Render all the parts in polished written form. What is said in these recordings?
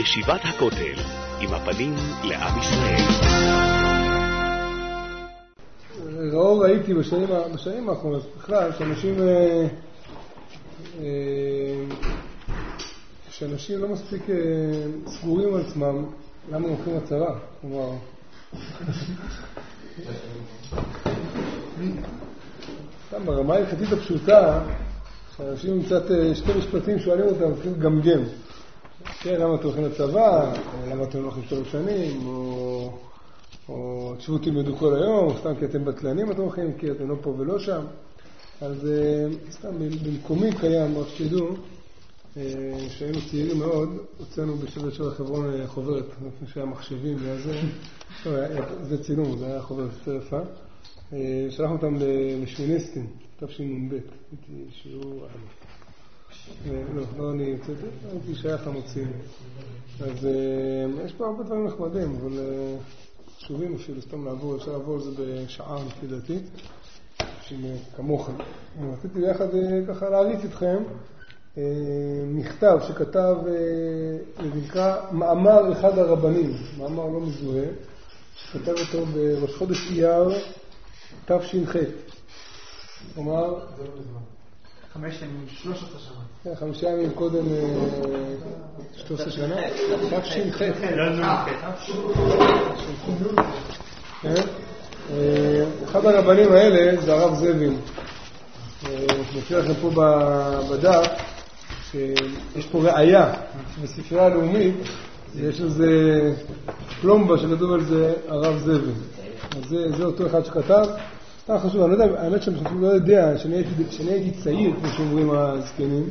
ישיבת הכותל, עם הפנים לעם ישראל. ראיתי בשנים האחרונות, בכלל, שאנשים לא מספיק סגורים על עצמם, למה הם הולכים לצבא. כלומר, ברמה ההלכתית הפשוטה, שאנשים עם קצת שתי משפטים שואלים אותם, מתחילים לגמגם. כן, למה אתם הולכים לצבא, למה אתם הולכים 3 שנים, או תשבו תלמדו כל היום, או סתם כי אתם בטלנים אתם הולכים, כי אתם לא פה ולא שם. אז סתם במקומי קיים, רק שתדעו, שהיינו צעירים מאוד, הוצאנו בשבת של החברון חוברת, לפני שהיה מחשבים וזה, זה צילום, זה היה חוברת סרפה. שלחנו אותם לשמיניסטים, תשנ"ב, הייתי שיעור לא, אני הייתי שייך למוצאים. אז יש פה הרבה דברים נחמדים, אבל חשובים אפילו סתם לעבור, אפשר לעבור על זה בשעה לפי דעתי, כמוכם. רציתי ביחד ככה להריץ איתכם מכתב שכתב, נקרא מאמר אחד הרבנים, מאמר לא מזוהה, שכתב אותו בראש חודש אייר תש"ח. כלומר, זה לא מזמן. 5 ימים, 13 שנה. כן, 5 ימים קודם 13 שנה. תש"ח. אחד הרבנים האלה זה הרב זבין. נוציא לכם פה בדף שיש פה ראייה בספרייה הלאומית, יש איזה פלומבה שכתוב על זה הרב זבין. אז זה אותו אחד שכתב. סתם חשוב, אני לא יודע, האמת שאני לא יודע, שאני הייתי צעיר, כמו שאומרים הזקנים.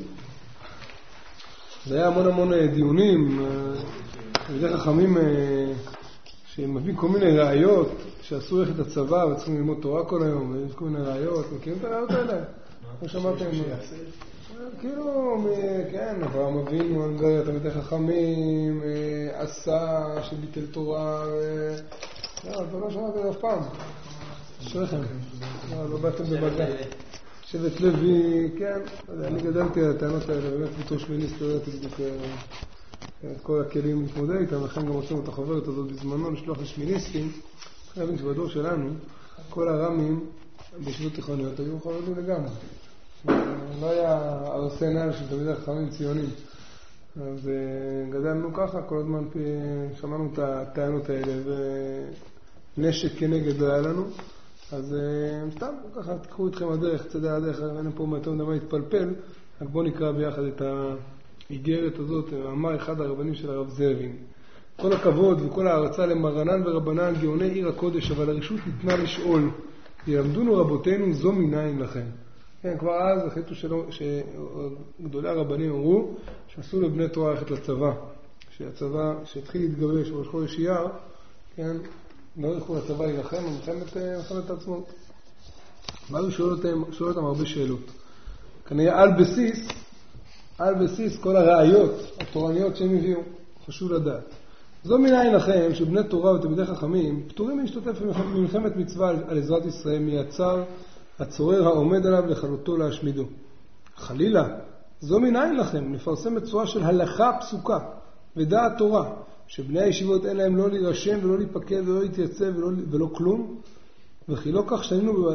זה היה המון דיונים, בדרך חכמים שמביאים כל מיני ראיות, שעשו ללכת לצבא וצריכים ללמוד תורה כל היום, ויש כל מיני ראיות, מכירים את הראיות האלה? כמו שמעתם, כאילו, כן, אברהם אבינו, תלמידי חכמים, עשה שביטל תורה, לא שמעתם אף פעם. שלכם, לא באתם במגע. שבט לוי, כן, אני גדלתי על הטענות האלה, באמת בתור שמיניסט, ראיתי בדיוק את כל הכלים להתמודד איתם, לכן גם עושים את החוברת הזאת בזמנו, לשלוח לשמיניסטים. צריך להבין שבדור שלנו, כל הרמים בישיבות תיכוניות היו חובדים לגמרי. לא היה ארסנל של תלמידי חכמים ציונים. אז גדלנו ככה, כל הזמן שמענו את הטענות האלה, ונשק כנגד לא היה לנו. אז סתם, ככה תקחו איתכם הדרך, צדדי הדרך, אין פה יותר מדי להתפלפל, רק בואו נקרא ביחד את האיגרת הזאת, מאמר אחד הרבנים של הרב זבין. כל הכבוד וכל הערצה למרנן ורבנן, גאוני עיר הקודש, אבל הרשות ניתנה לשאול, ילמדונו רבותינו, זו מניין לכם. כן, כבר אז החליטו שגדולי הרבנים אמרו, שעשו לבני תורה ללכת לצבא, שהצבא שהתחיל להתגבש בראש חודש אייר, כן, לא ילכו לצבא להילחם, מלחמת העצמאות. ואז הוא שואל אותם הרבה שאלות. כנראה על בסיס כל הראיות התורניות שהם הביאו, חשוב לדעת. זו מניין לכם שבני תורה ותלמידי חכמים פטורים להשתתף במלחמת מצווה על עזרת ישראל מיצר הצורר העומד עליו לכלותו להשמידו. חלילה, זו מניין לכם לפרסם בצורה של הלכה פסוקה ודעת תורה, שבני הישיבות אין להם לא להירשם ולא להיפקד ולא להתייצב ולא כלום, וכי לא כך שנינו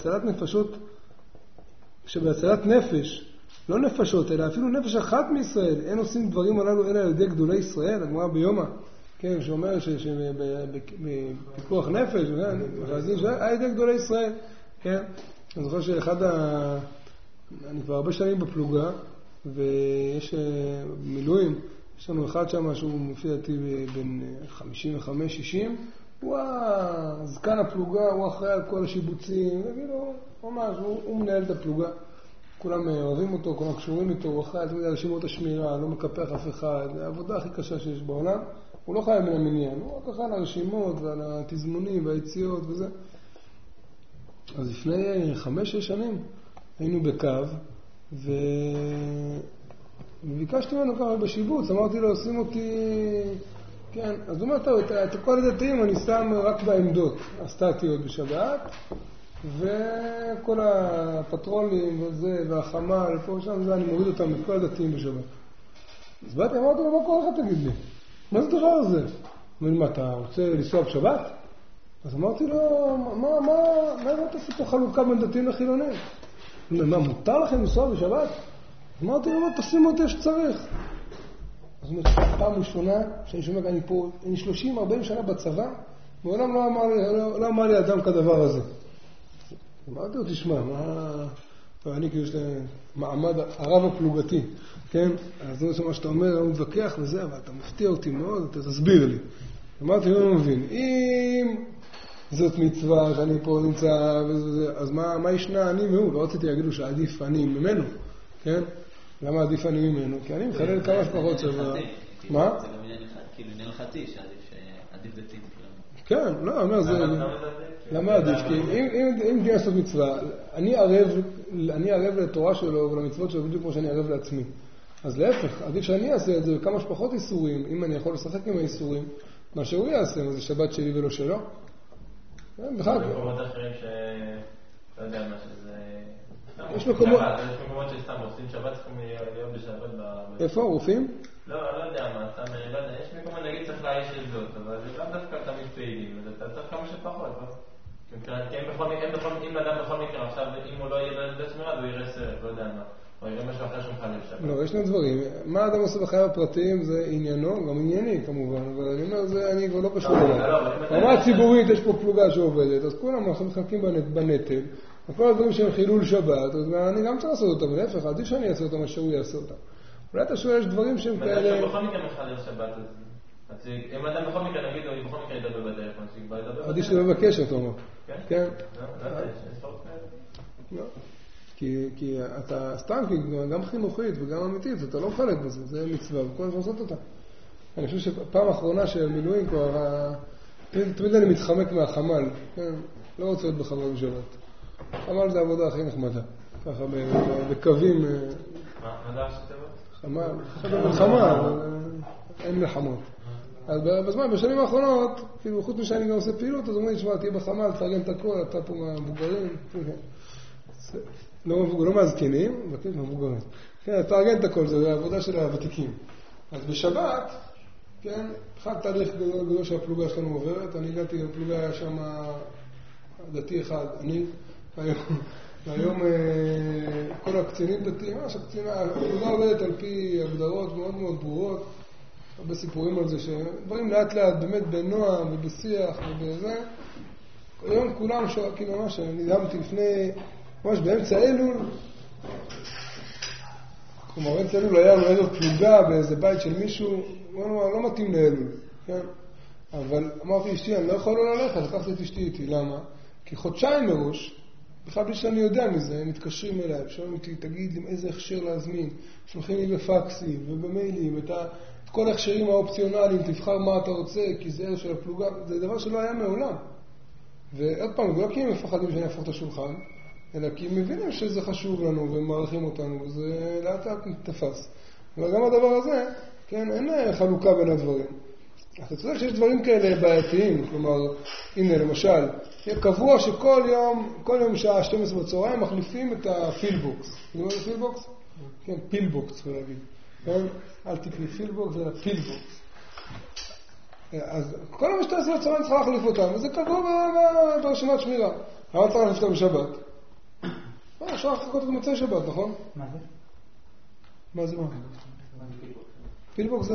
שבהצלת נפש, לא נפשות, אלא אפילו נפש אחת מישראל, אין עושים דברים הללו אלא על ידי גדולי ישראל, הגמרא ביומא, כן, שאומר שבפיקוח נפש, על ידי גדולי ישראל, כן, אני זוכר אני כבר הרבה שנים בפלוגה, ויש מילואים, יש לנו אחד שם שהוא מופיע דעתי בין 55-60, הוא הזקן הפלוגה, הוא אחראי על כל השיבוצים, וכאילו, ממש, הוא מנהל את הפלוגה. כולם אוהבים אותו, כולם קשורים איתו, הוא אחראי על רשימות השמירה, לא מקפח אף אחד, זה העבודה הכי קשה שיש בעולם. הוא לא חייב מן המניין, הוא רק אחראי על הרשימות ועל התזמונים והיציאות וזה. אז לפני 5-6 שנים היינו בקו, וביקשתי ממנו ככה בשיבוץ, אמרתי לו, שים אותי, כן, אז הוא אומר, טוב, את כל הדתיים אני שם רק בעמדות הסטטיות בשבת, וכל הפטרולים וזה, והחמל, פה ושם, זה אני מוריד אותם את כל הדתיים בשבת. אז באתי, אמרתי לו, מה כל אחד תגיד לי? מה זה הדבר הזה? מה, אתה רוצה לנסוע בשבת? אז אמרתי לו, מה אתה עושה פה חלוקה בין דתיים לחילונים? מה, מותר לכם לנסוע בשבת? אמרתי לו, תשימו אותי שצריך. אז אומרת, פעם ראשונה שאני שומע, אני פה, אני 30-40 שנה בצבא, מעולם לא אמר לי אדם כדבר הזה. אמרתי לו, תשמע, אני כאילו יש לי מעמד הרב הפלוגתי, כן? אז זה מה שאתה אומר, אני מתווכח וזה, אבל אתה מפתיע אותי מאוד, אתה תסביר לי. אמרתי, לא מבין, אם זאת מצווה שאני פה נמצא וזה, אז מה ישנה אני והוא? לא רציתי להגיד לו שעדיף אני ממנו, כן? למה עדיף אני ממנו? כי אני מחלל כמה שפחות שבא. מה? זה גם כאילו עניין הלכתי שעדיף דתי. כן, לא, אומר זה... למה עדיף? כי אם דין לעשות מצווה, אני ערב לתורה שלו ולמצוות שלו בדיוק כמו שאני ערב לעצמי. אז להפך, עדיף שאני אעשה את זה וכמה שפחות איסורים, אם אני יכול לשחק עם האיסורים, מה שהוא יעשה, זה שבת שלי ולא שלו. בכלל. יש מקומות אחרים לא יודע מה שזה... יש מקומות שסתם עושים שבת, צריכים להיות בשבת איפה? רופאים? לא יודע מה, סתם, לא יודע, יש מקומות, נגיד צריך לאייש את זאת, אבל זה לא דווקא תמיד פעילים, אתה צריך כמה שפחות, לא? כי אם אדם בכל מקרה, עכשיו, אם הוא לא יהיה בלדת שמירה, הוא יראה סרט, לא יודע מה, או יראה משהו אחר שמחלל שבת. לא, יש לנו דברים. מה אדם עושה בחייו הפרטיים זה עניינו, גם ענייני כמובן, אבל אני אומר, זה אני כבר לא קשור אליו. ברמה ציבורית יש פה פלוגה שעובדת, אז כולם אנחנו מחלקים בנטל, וכל הדברים שהם חילול שבת, אז אני גם צריך לעשות אותם, ולהפך, עדיף שאני אעשה אותם, אשר הוא יעשה אותם. אולי אתה שואל, יש דברים שהם כאלה... בכל מקרה מחלל שבת, אז אם אדם בכל מקרה נגיד, הוא בכל מקרה ידבר בטלפון, שיקבע ידבר בטלפון. עדיף שלא בקשר, אתה אומר. כן? לא. כי אתה סתם, גם חינוכית וגם אמיתית, אתה לא מחלק בזה, זה מצווה, וכל הזמן לעשות אותה. אני חושב שפעם האחרונה של מילואים כבר, תמיד אני מתחמק מהחמ"ל, כן? לא רוצה להיות בחמ"ל בשבת. חמ"ל זה העבודה הכי נחמדה, ככה בקווים... מה זה השתבות? חמ"ל, אין מלחמות. אז בזמן, בשנים האחרונות, כאילו, חוץ משאני גם עושה פעילות, אז אומרים לי, שמע, תהיה בחמ"ל, תארגן את הכל, אתה פה מהמבוגרים, לא מהזקנים, מהמבוגרים. כן, תארגן את הכל, זה העבודה של הוותיקים. אז בשבת, כן, אחד תהליך גדול שהפלוגה שלנו עוברת, אני הגעתי לפלוגה, היה שם דתי אחד, אני, והיום כל הקצינים דתיים, הפלוגה עובדת על פי הגדרות מאוד מאוד ברורות, הרבה סיפורים על זה, שדברים לאט לאט, באמת בנועם ובשיח ובזה, היום כולם כאילו ממש, אני נדהמתי לפני, ממש באמצע אלול, כלומר באמצע אלול היה לו איזו פלוגה באיזה בית של מישהו, לא מתאים לאלול, כן? אבל אמרתי אשתי, אני לא יכול לא ללכת, לקחתי את אשתי איתי, למה? כי חודשיים מראש, בכלל בלי שאני יודע מזה, הם מתקשרים אליי, שואלים אותי, תגיד לי איזה הכשר להזמין, שולחים לי בפקסים ובמיילים, את כל ההכשרים האופציונליים, תבחר מה אתה רוצה, כי זה ערך של הפלוגה, זה דבר שלא היה מעולם. ועוד פעם, לא כי הם מפחדים שאני אפוך את השולחן, אלא כי הם מבינים שזה חשוב לנו ומערכים אותנו, וזה לאט לאט תפס. אבל גם הדבר הזה, כן, אין חלוקה בין הדברים. אתה צודק שיש דברים כאלה בעייתיים, כלומר, הנה למשל, יהיה קבוע שכל יום שעה 12 בצהריים מחליפים את הפילבוקס. אתה יודע מה זה פילבוקס? כן, פילבוקס, צריך להגיד. כן? אל תקני פילבוקס, אלא פילבוקס. אז כל מה שאתה עושה בצהריים צריך להחליף אותם, וזה קבוע ברשימת שמירה. למה צריך להחליף אותם בשבת? אפשר לחכות את מוצאי שבת, נכון? מה זה? מה זה מה? פילבוקס זה...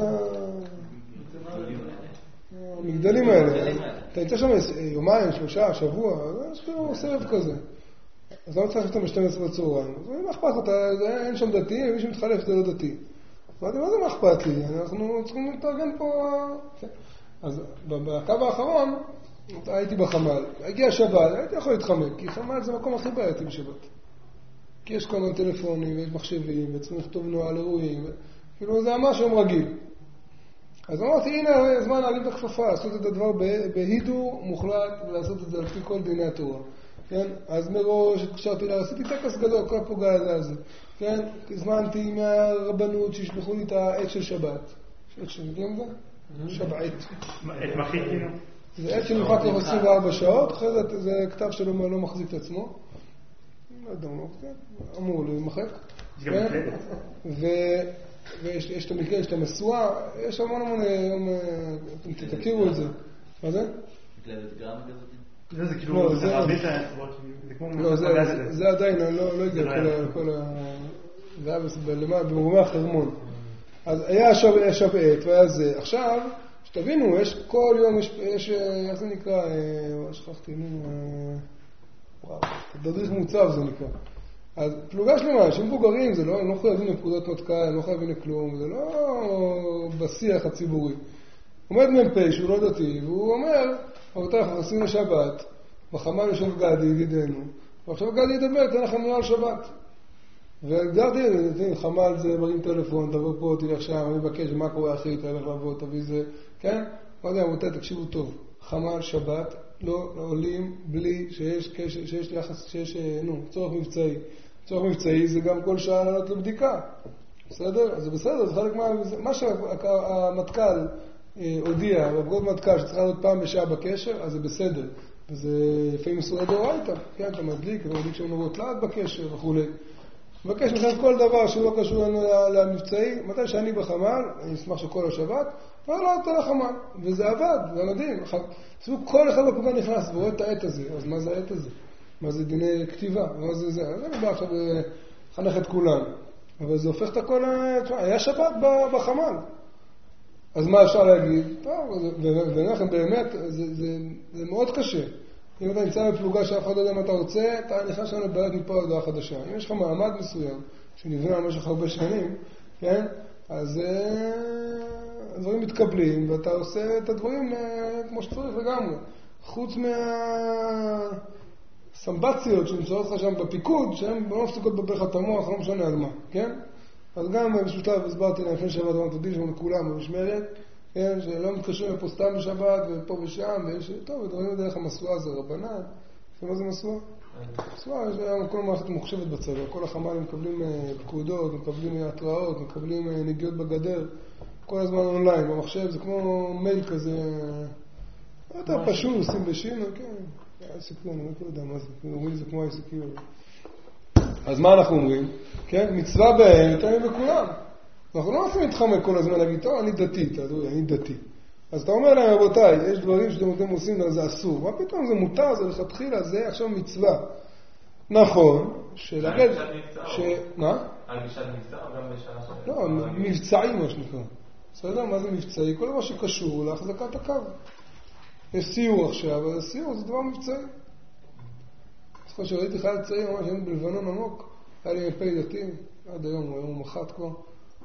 המגדלים האלה. אתה יצא שם יומיים, 3, שבוע, יש כאילו סרט כזה. אז למה צריך אותם ב-12 בצהריים? אז מה אכפת לך? אין שם דתי, ומי שמתחלף זה לא דתי. אמרתי, מה זה מה אכפת לי? אנחנו צריכים להתארגן פה... אז בקו האחרון הייתי בחמ"ל. הגיע שבת, הייתי יכול להתחמק, כי חמ"ל זה המקום הכי בעייתי בשבת. כי יש כל מיני טלפונים, ויש מחשבים, וצריכים לכתוב נוהל אירועים, כאילו זה ממש יום רגיל. אז אמרתי, הנה זמן להרים את הכפפה, לעשות את הדבר בהידור מוחלט, ולעשות את זה על פי כל דיני התורה. כן? אז מראש התקשרתי לה, עשיתי טקס גדול, כל הפוגע על זה. כן? הזמנתי מהרבנות שישלחו לי את העט של שבת. עט של מגיעים זה? שבת. את מחית כאילו? זה עט שנמחק לו 24 שעות, אחרי זה כתב שלא לא מחזיק את עצמו. לא יודע, אמור להימחק. ויש את המקרה, יש את המשואה, יש המון, אתם תכירו את זה. מה זה? מקלדת גרם כזאת? זה כאילו, זה כמו... לא, זה עדיין, אני לא יודע כל ה... זה היה במרומי החרמון. אז היה שבת, והיה זה. עכשיו, שתבינו, יש כל יום, יש, איך זה נקרא, שכחתי, וואו, תדריך מוצב זה נקרא. אז פלוגה שלמה, אנשים מבוגרים, זה לא, הם לא חייבים לפקודות מטכ"ל, הם לא חייבים לכלום, זה לא בשיח הציבורי. עומד מ"פ שהוא לא דתי, והוא אומר, רבותיי, אנחנו נכנסים לשבת, בחמ"ל יושב גדי, ידידנו, ועכשיו גדי ידבר, תן לכם נראה על שבת. וגדי, חמ"ל זה, מרים טלפון, תבוא פה, תלך שם, אני מבקש, מה קורה אחי, תלך לבוא, תביא זה, כן? לא יודע, רבותיי, תקשיבו טוב, חמ"ל, שבת, לא עולים בלי שיש קשר, שיש יחס, שיש, צורך מבצעי. צורך מבצעי זה גם כל שעה לעלות לבדיקה. בסדר? אז זה בסדר, זה חלק מה שהמטכ"ל הודיע, בפקוד מטכ"ל שצריך לעלות פעם בשעה בקשר, אז זה בסדר. וזה לפעמים מסורי דאורייתא, כן? אתה מדליק שם נורות לעד בקשר וכו'. מבקש לכם כל דבר שלא קשור למבצעי, מתי שאני בחמ"ל, אני אשמח שכל השבת, לא אותו לחמ"ל, וזה עבד, זה מדהים. כל אחד בפקודה נכנס ורואה את העת הזה, אז מה זה העת הזה? מה זה דיני כתיבה? מה זה זה? אז אני בא עכשיו לחנך את כולם, אבל זה הופך את הכל, היה שבת בחמ"ל. אז מה אפשר להגיד? טוב, ולכן באמת, זה מאוד קשה. אם אתה נמצא בפלוגה שאף אחד לא יודע מה אתה רוצה, אתה נכנס שם לבעיות מפה לדעה חדשה. אם יש לך מעמד מסוים, שנבנה במשך הרבה שנים, כן? אז הדברים מתקבלים, ואתה עושה את הדברים כמו שצריך לגמרי. חוץ מהסמבציות שנמצאות לך שם בפיקוד, שהן לא מפסיקות לבלבל לך את המוח, לא משנה על מה, כן? אז גם בשלב הסברתי להם לפני שבת, אמרתי תודיע שם לכולם במשמרת, כן, שלא מתקשרים לפה סתם בשבת ופה ושם, ויש, טוב, ודברים דרך המסועה זה רבנן. מה זה מסועה? מסועה, יש כל מערכת מוחשבת בצבא, כל החמ"לים מקבלים פקודות, מקבלים התראות, מקבלים נגיעות בגדר, כל הזמן אונליין, במחשב, זה כמו מייל כזה, יותר פשוט, עושים בשינו, כן, ICQ, אני לא יודע מה זה, אומרים זה כמו ICQ. אז מה אנחנו אומרים? כן, מצווה בהם, יותר מבכולם. אנחנו לא עושים להתחמק כל הזמן להגיד, טוב, אני דתי, אני דתי. אז אתה אומר להם, רבותיי, יש דברים שאתם עושים, זה אסור. מה פתאום זה מותר, זה לכתחילה, זה עכשיו מצווה. נכון, שלגד... מה? על גישת מבצע או גם בשנה של... לא, מבצעי מה שנקרא. בסדר? מה זה מבצעי? כל מה שקשור להחזקת הקו. יש סיור עכשיו, אבל סיור זה דבר מבצעי. זוכר שראיתי חייל צעיר, ממש היינו בלבנון עמוק, היה לי מ"פ דתי, עד היום, הוא מח"ט כבר.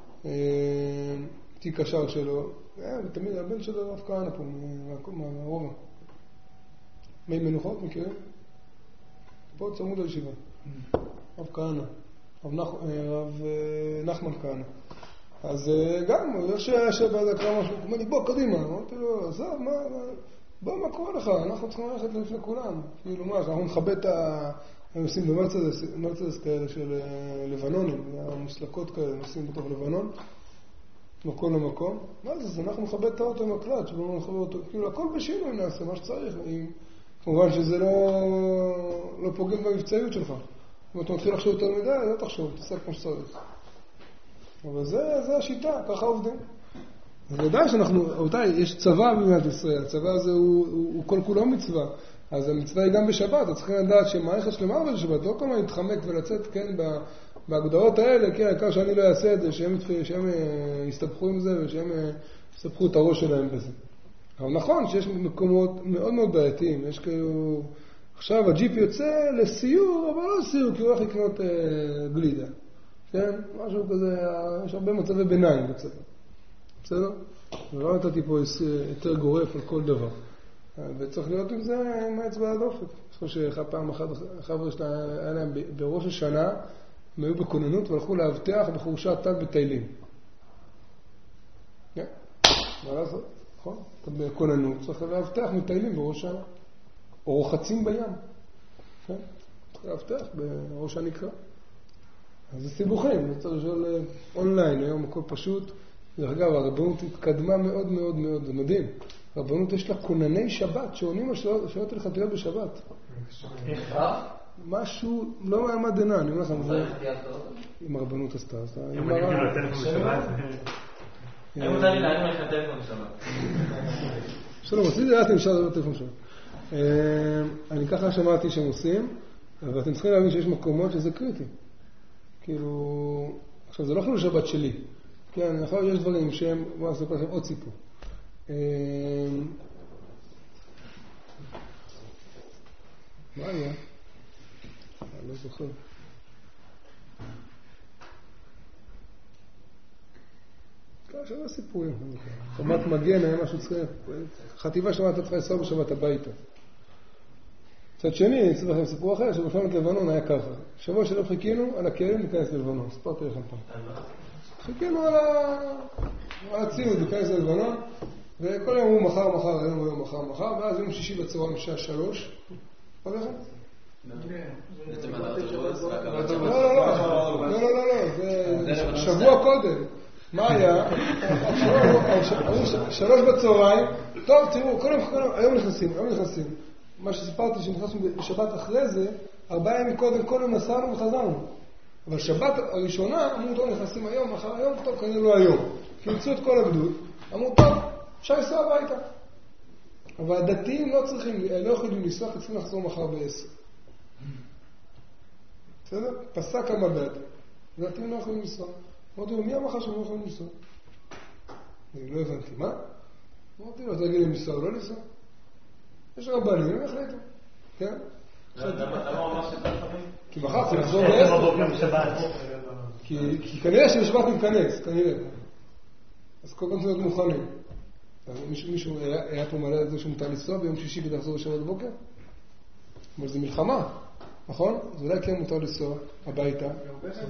תיק השאר שלו, ותמיד הבן שלו רב כהנא פה, מהרומא. מי מנוחות, מכירים? פה צמוד הישיבה. רב כהנא, רב נחמן כהנא. אז גם, הוא שבא קרא משהו, הוא אומר לי, בוא, קדימה. אמרתי לו, עזב, מה קורה לך? אנחנו צריכים ללכת לפני כולם. כאילו מה, אנחנו נכבד את ה... הם עושים במרצדס כאלה של לבנונים, המסלקות כאלה, נוסעים בתוך לבנון, מקום למקום. מה זה? אז אנחנו נכבד את האוטו עם הקלט, שלא נכבד אותו, כאילו הכל בשינוי נעשה, מה שצריך. כמובן שזה לא פוגם במבצעיות שלך. אם אתה מתחיל לחשוב יותר מדי, לא תחשוב, תעשה כמו שצריך. אבל זה השיטה, ככה עובדים. אז לדעת שאנחנו, רבותיי, יש צבא במדינת ישראל, הצבא הזה הוא כל כולו מצווה. אז המצווה היא גם בשבת, אז צריכים לדעת שמערכת שלמה עובדת בשבת, לא כל מה להתחמק ולצאת, כן, בהגדרות האלה, כן, העיקר שאני לא אעשה את זה, שהם יסתבכו עם זה ושהם יסתבכו את הראש שלהם בזה. אבל נכון שיש מקומות מאוד מאוד בעייתיים, יש כאילו, עכשיו הג'יפ יוצא לסיור, אבל לא סיור, כי הוא הולך לקנות גלידה, כן, משהו כזה, יש הרבה מצבי ביניים בצבא, בסדר? ולא נתתי פה יותר גורף על כל דבר. וצריך להיות עם זה עם האצבע הדופק. אני חושב שפעם אחת החבר'ה היה להם בראש השנה, הם היו בכוננות והלכו להבטח בחורשת תל בתהילים. כן? מה לעשות? נכון? אתה בכוננות, צריך להבטח מתהילים בראש השנה. או רוחצים בים. כן? צריך להבטח בראש הנקרא. אז זה סיבוכים, צריך לשאול אונליין, היום הכל פשוט. דרך אגב, הרבנות התקדמה מאוד מאוד מאוד, זה מדהים. הרבנות יש לה כונני שבת, שעונים על שאלות הלכתיות בשבת. משהו, לא מעמד דנן, אני אומר לכם, זה... אם הרבנות עשתה, אז... אם אני אגיד לו טלפון בשבת... אני מותר לי להגיד לך טלפון בשבת. שלום, רציתי לדעת אם אפשר לדבר טלפון שלום. אני ככה שמעתי שהם עושים, אבל אתם צריכים להבין שיש מקומות שזה קריטי. כאילו... עכשיו, זה לא חילול שבת שלי. כן, נכון, יש דברים שהם... בואו אספר לכם עוד סיפור. מה היה? אני לא זוכר. כאשר לא סיפורים. חומת מגן היה משהו צריך... חטיבה שמעת אותך לנסוע בשבת הביתה. מצד שני, אני אצטרך לכם סיפור אחר, שבמלחמת לבנון היה ככה. שבוע שלא חיכינו, על הכלים להיכנס ללבנון. ספרתי לכם פעם. חיכינו על הציוד להיכנס ללבנון, וכל יום הוא מחר, היום מחר, ואז יום שישי בצהריים בשעה 3. מה לכם? בעצם על האוטובוס? לא, זה שבוע קודם. מה היה? 3 בצהריים. טוב, תראו, כל יום, היום נכנסים. מה שסיפרתי שנכנסנו בשבת אחרי זה, 4 ימים קודם, כל יום נסענו וחזרנו. אבל שבת הראשונה אמרו, טוב, נכנסים היום, אחר היום, טוב, כנראה לא היום. כי יצאו את כל הגדוד, אמרו, טוב, אפשר לנסוע הביתה. אבל הדתיים לא יכולים לנסוע, כי צריכים לחזור מחר ב10. בסדר? פסק המבד. הדתיים לא יכולים לנסוע. אמרתי לו, מי המחר שהם לא יכולים לנסוע? אני לא הבנתי, מה? אמרתי לו, תגיד להם לנסוע או לא לנסוע? יש רבנים, הם החליטו. כן? למה הוא אמר שאתה חברים? כי מחר צריך לחזור ב10. כי כנראה שבשבת נתכנס, כנראה. אז כל פעם צריך להיות מוכנים. מישהו היה פה מעלה את זה שמותר לנסוע ביום שישי כדי לחזור בשבת בבוקר? אבל זה מלחמה, נכון? אז אולי כן מותר לנסוע הביתה. גם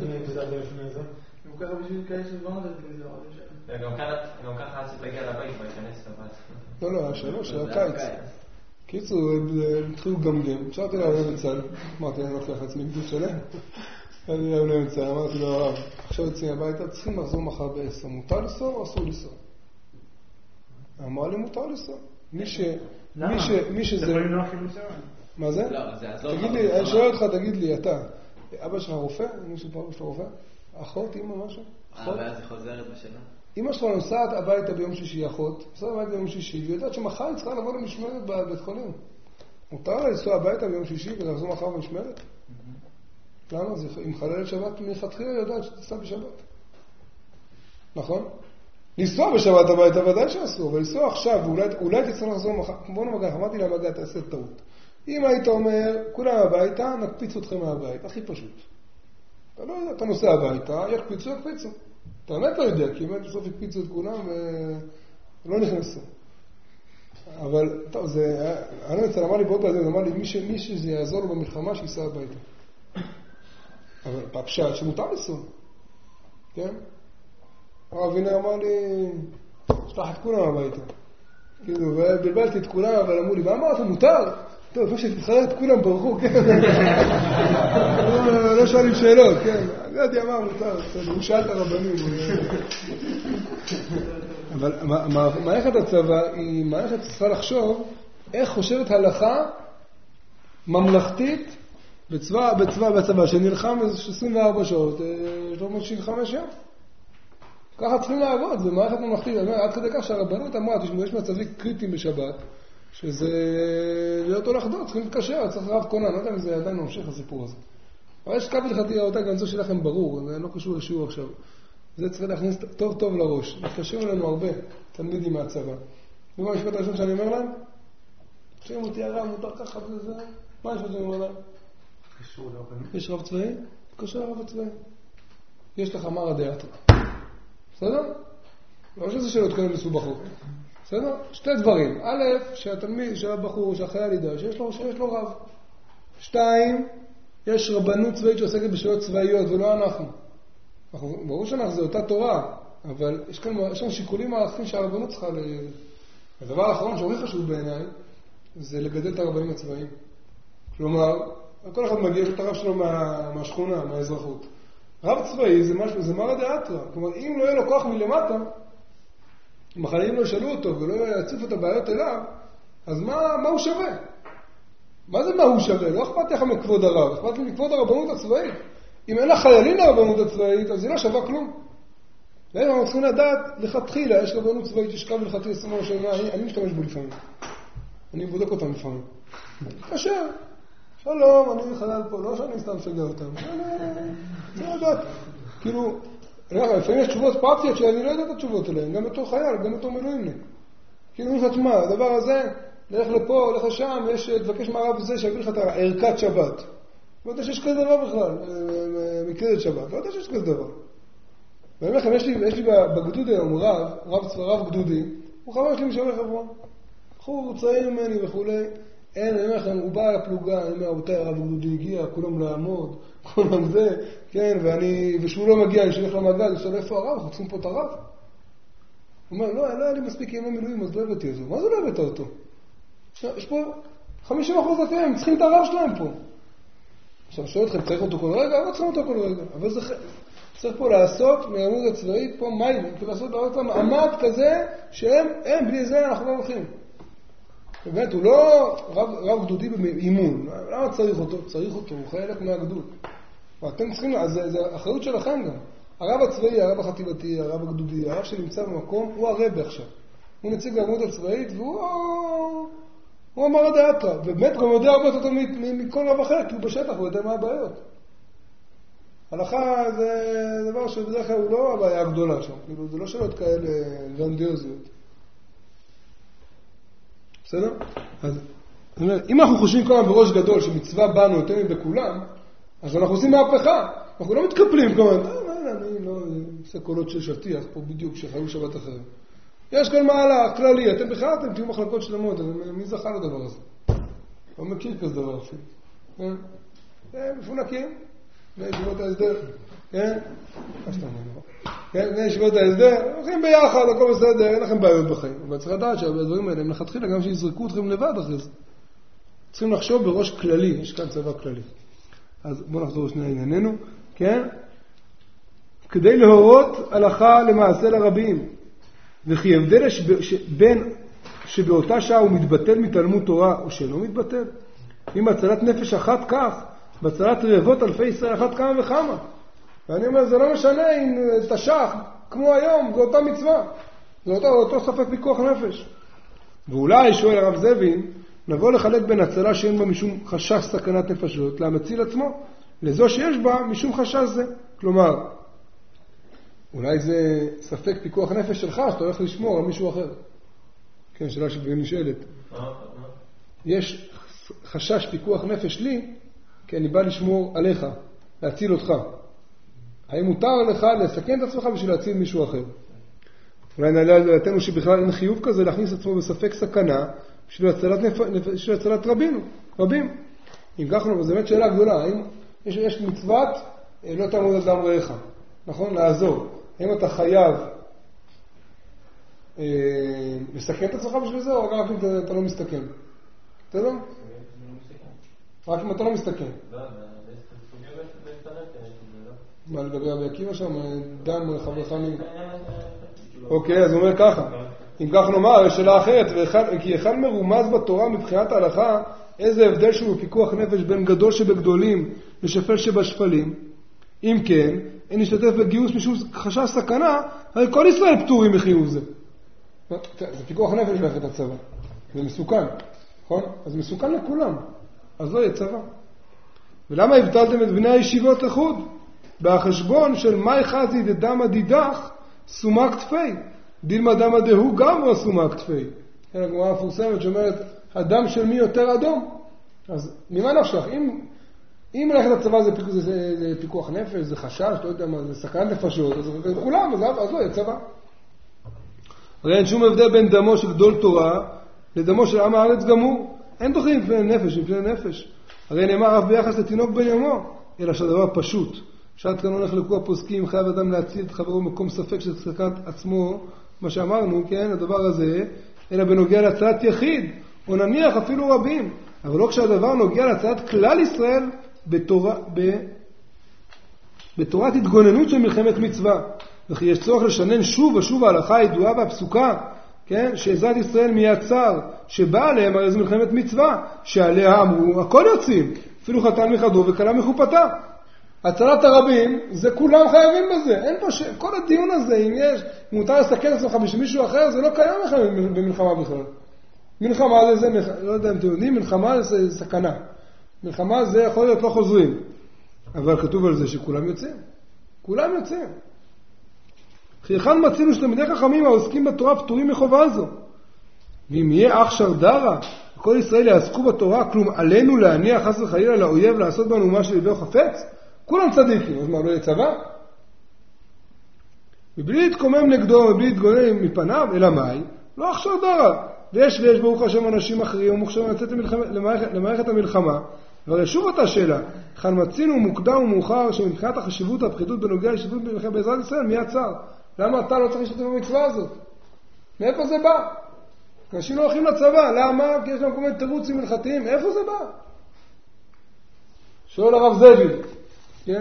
ככה בשביל כאלה שבנות את גם ככה עשית להגיע לבית ולהיכנס לבית. לא, 3, היה קיץ. קיצור, הם התחילו גמגם. אפשרתי להביא מצל. אמרתי, אני לוקח לעצמי גדוד שלהם. אני להביא מצל, אמרתי לו, הרב, עכשיו יוצאים הביתה, צריכים לחזור מחר ב10. מותר לנסוע או אסור לנסוע? אמר לי, מותר לנסוע. מי שזה... זה יכולים לא אפילו לנסוע? מה זה? לא, זה יעזור. תגיד לי, אני שואל אותך, תגיד לי, אתה, אבא שלך רופא? מישהו פה שלך רופא? אחות, אמא, משהו? ואז היא חוזרת בשנה? אמא שלך נוסעת הביתה ביום שישי, אחות, נוסעת הביתה ביום שישי, והיא יודעת שמחר היא צריכה לבוא למשמרת בבית חולים. מותר לה לנסוע הביתה ביום שישי ולחזור מחר במשמרת? למה? אם חלל שבת מלכתחילה יודעת שתסע בשבת. נכון? לנסוע בשבת הביתה ודאי שאסור, אבל לנסוע עכשיו, ואולי תצטרך לחזור מחר. בוא נמגע, אמרתי לה מגע, תעשה טעות. אם היית אומר, כולם הביתה, נקפיץ אתכם מהבית. הכי פשוט. אתה לא יודע, אתה נוסע הביתה, יקפיצו. אתה באמת לא יודע, כי באמת בסוף יקפיצו את כולם ולא נכנסו. אבל, טוב, זה... אני מצל, אמר לי בעוד פעם, אמר לי, מי שזה יעזור לו במלחמה, שיסע הביתה. אבל בפשט שמותר לנסוע. כן? הרב וינר אמר לי, שלח את כולם הביתה. כאילו, ובלבלתי את כולם, אבל אמרו לי, מה אמרת? מותר? טוב, איפה שתתחרר את כולם ברחו, כן? לא שואלים שאלות, כן? אני יודעת, אמר, מותר, הוא שאל את הרבנים. אבל מערכת הצבא היא מערכת שצריכה לחשוב איך חושבת הלכה ממלכתית בצבא שנלחם 24 שעות, 365 יום. ככה צריכים לעבוד, זה מערכת ממלכתית. עד כדי כך שהרבנות אמרה, תשמעו, יש מצבים קריטיים בשבת, שזה להיות הולך דוד, צריכים להתקשר, צריך רב קונן, לא יודע אם זה עדיין ממשיך הסיפור הזה. אבל יש קו הלכתי רבותי, גם זה שלכם ברור, זה לא קשור לשיעור עכשיו. זה צריך להכניס טוב לראש. מתקשרים אלינו הרבה תלמידים מהצבא. ומה המשפט הראשון שאני אומר להם? תקשרים אותי הרב, מותר ככה וזה. מה המשפט שאני אומר להם? יש רב צבאי? תקשר לרב הצבאי. יש לך מרא דאתרא. בסדר? לא שזה שאלות כאלה מסובכות. בסדר? שתי דברים. א', שהתלמיד, שהבחור, שהחייל ידע, שיש לו רב. 2, יש רבנות צבאית שעוסקת בשאלות צבאיות, ולא אנחנו. ברור שאנחנו זה אותה תורה, אבל יש כאן שיקולים מערכים שהרבנות צריכה הדבר האחרון שהכי חשוב בעיניי, זה לגדל את הרבנים הצבאיים. כלומר, כל אחד מגיע את הרב שלו מהשכונה, מהאזרחות. רב צבאי זה משהו, זה מרא דאתרא. כלומר, אם לא יהיה לו כוח מלמטה, אם החיילים לא ישאלו אותו ולא יציפו את הבעיות אליו, אז מה הוא שווה? מה זה מה הוא שווה? לא אכפת לך מכבוד הרב, אכפת לי מכבוד הרבנות הצבאית. אם אין לה חיילים לרבנות הצבאית, אז היא לא שווה כלום. אנחנו צריכים לדעת, לכתחילה, יש רבנות צבאית, יש קו הלכתי 20 שנה, אני משתמש בו לפעמים. אני בודק אותם לפעמים. קשר. שלום, אני חייל פה, לא שאני סתם שגע אותם. זה לדעת. כאילו, לפעמים יש תשובות פרקטיות שאני לא יודע את התשובות אליהן, גם בתור חייל, גם בתור מילואימניק. כאילו, אני חתמה, הדבר הזה, לך לפה, לך לשם, תבקש מהרב זה שיביא לך את ערכת שבת. לא יודע שיש כזה דבר בכלל, מקלדת שבת, לא יודע שיש כזה דבר. ואני אומר לכם, יש לי בגדוד היום רב גדודי, הוא חבר שלי משווה חברון. הוא צעיר ממני וכולי, אין, אני אומר לכם, הוא בא לפלוגה, אני אומר, רבותי, הרב גדודי הגיע, כולם לעמוד, כולם זה, כן, ושהוא לא מגיע, אני שולח למעגל, אני שואל איפה הרב, אנחנו צריכים פה את הרב. הוא אומר, לא היה לי מספיק ימי מילואים, אז לא הבאתי אותו. מה זה לא הבאת אותו? יש פה 50% אתם, צריכים את הרב שלהם פה. עכשיו, שואל אתכם, צריך אותו כל רגע? לא צריכים אותו כל רגע. אבל צריך פה לעשות מהעמוד הצבאית פה מיילים, לעשות בעצם מעמד כזה שהם, בלי זה אנחנו לא הולכים. באמת, הוא לא רב גדודי באימון. למה צריך אותו? צריך אותו, הוא חלק מהגדוד. ואתם צריכים, אז זה אחריות שלכם גם. הרב הצבאי, הרב החטיבתי, הרב הגדודי, הרב שנמצא במקום, הוא הרב עכשיו. הוא נציג העמוד הצבאית, והוא אמר הדעתרה. ובאמת גם יודע הרבה יותר מכל רב אחר, כי הוא בשטח, הוא יודע מה הבעיות. הלכה זה דבר שבדרך כלל הוא לא הבעיה הגדולה שם. כאילו, זה לא שאלות כאלה גרנדיוזיות. בסדר? אז אם אנחנו חושבים כל הזמן בראש גדול שמצווה בנו יותר מבכולם, אז אנחנו עושים מהפכה. אנחנו לא מתקפלים כל הזמן. אני לא עושה קולות של שטיח פה בדיוק שחיו שבת אחרת. יש כל מעלה כללי. אתם בכלל אתם תהיו מחלקות שלמות. מי זכה לדבר הזה? לא מכיר כזה דבר אפילו. מפונקים. בישיבות ההסדר. כן? בישיבות ההסדר. הולכים ביחד, הכל בסדר. אין לכם בעיות בחיים. אבל צריך לדעת שהדברים האלה הם לכתחילה גם שיזרקו אתכם לבד אחרי זה. צריכים לחשוב בראש כללי. יש כאן צבא כללי. אז בואו נחזור שני ענייננו. כן? כדי להורות הלכה למעשה לרבים. וכי הבדל בין שבאותה שעה הוא מתבטל מתלמוד תורה או שאינו מתבטל. אם הצלת נפש אחת כך, בהצלת רבבות אלפי ישראל אחת כמה וכמה. ואני אומר, זה לא משנה אם תשח, כמו היום, זה אותה מצווה. זה אותו ספק פיקוח נפש. ואולי, שואל הרב זבין, נבוא לחלק בין הצלה שאין בה משום חשש סכנת נפשות, להמציל עצמו, לזו שיש בה משום חשש זה. כלומר, אולי זה ספק פיקוח נפש שלך, שאתה הולך לשמור על מישהו אחר. כן, שאלה שנשאלת. יש חשש פיקוח נפש לי, כי אני בא לשמור עליך, להציל אותך. האם מותר לך לסכן את עצמך בשביל להציל מישהו אחר? אולי נעלה על דעתנו שבכלל אין חיוב כזה להכניס עצמו בספק סכנה בשביל הצלת רבים. אם כך, זו באמת שאלה גדולה. האם יש מצוות לא תעמוד על דם רעך? נכון? לעזור. האם אתה חייב לסכן את עצמך בשביל זה, או רק אם אתה לא מסתכן? אתה יודע? רק אם אתה לא מסתכן. לא, זה סוגיה בהסתנק. מה לגבי אבי עקיבא שם? דם חברך מי? אוקיי, אז הוא אומר ככה. אם כך נאמר, יש שאלה אחרת, כי אחד מרומז בתורה מבחינת ההלכה, איזה הבדל שהוא בפיקוח נפש בין גדול שבגדולים לשפל שבשפלים. אם כן, אין להשתתף בגיוס משום חשש סכנה, הרי כל ישראל פטורים מחיוב זה. זה פיקוח נפש באחד הצבא. זה מסוכן, נכון? אז מסוכן לכולם. אז לא יהיה צבא. ולמה הבטלתם את בני הישיבות לחוד? בחשבון של מאי חזי דדמה דידך סומה כתפי. דילמה דמה דהו גם הוא סומה כתפי. כן, הגמרא המפורסמת שאומרת, הדם של מי יותר אדום? אז ממה נפשך? אם ללכת לצבא זה פיקוח נפש, זה חשש, לא יודע מה, זה סכנת נפשות, אז כולם, אז לא יהיה צבא. הרי אין שום הבדל בין דמו של גדול תורה לדמו של עם הארץ גמור. אין דוחים מפני נפש, מפני נפש. הרי נאמר אף ביחס לתינוק בן ימו, אלא שהדבר פשוט. שעד כאן הולך לקרוא פוסקים, חייב אדם להציל את חברו במקום ספק של סכנת עצמו, מה שאמרנו, כן, הדבר הזה, אלא בנוגע להצלת יחיד, או נניח אפילו רבים. אבל לא כשהדבר נוגע להצלת כלל ישראל בתורת התגוננות של מלחמת מצווה. וכי יש צורך לשנן שוב ושוב ההלכה הידועה והפסוקה, כן? שעזרת ישראל מייצר, שבא עליהם, הרי זו מלחמת מצווה, שעליה אמרו, הכל יוצאים, אפילו חתן מחדו וכלה מחופתה. הצלת הרבים, זה כולם חייבים בזה. אין פה כל הדיון הזה, אם מותר לסכן עצמך בשביל מישהו אחר, זה לא קיים במלחמה בכלל. מלחמה זה, לא יודע אם אתם יודעים, מלחמה זה סכנה. מלחמה זה יכול להיות לא חוזרים. אבל כתוב על זה שכולם יוצאים. כולם יוצאים. היכן מצינו שתלמידי חכמים העוסקים בתורה פטורים מחובה זו. ואם יהיה אח שרדרה, כל ישראל יעסקו בתורה, כלום עלינו להניח חס וחלילה לאויב לעשות בנו מה שליבו חפץ, כולם צדיקים. אז מה, לא יהיה צבא? מבלי להתקומם נגדו, מבלי להתגונן מפניו, אלא מאי? לא אח שרדרה. ויש ברוך השם אנשים אחרים ומוכשרים לצאת למערכת המלחמה. אבל שוב אותה שאלה, היכן מצינו מוקדם ומאוחר שמבחינת החשיבות והפחיתות בנוגע לשיתוף במלחמה בעזרת ישראל, מי עצר? למה אתה לא צריך להשתתף במצווה הזאת? מאיפה זה בא? אנשים לא הולכים לצבא, למה? כי יש להם כל מיני תירוצים הלכתיים, איפה זה בא? שואל הרב זאבי, כן?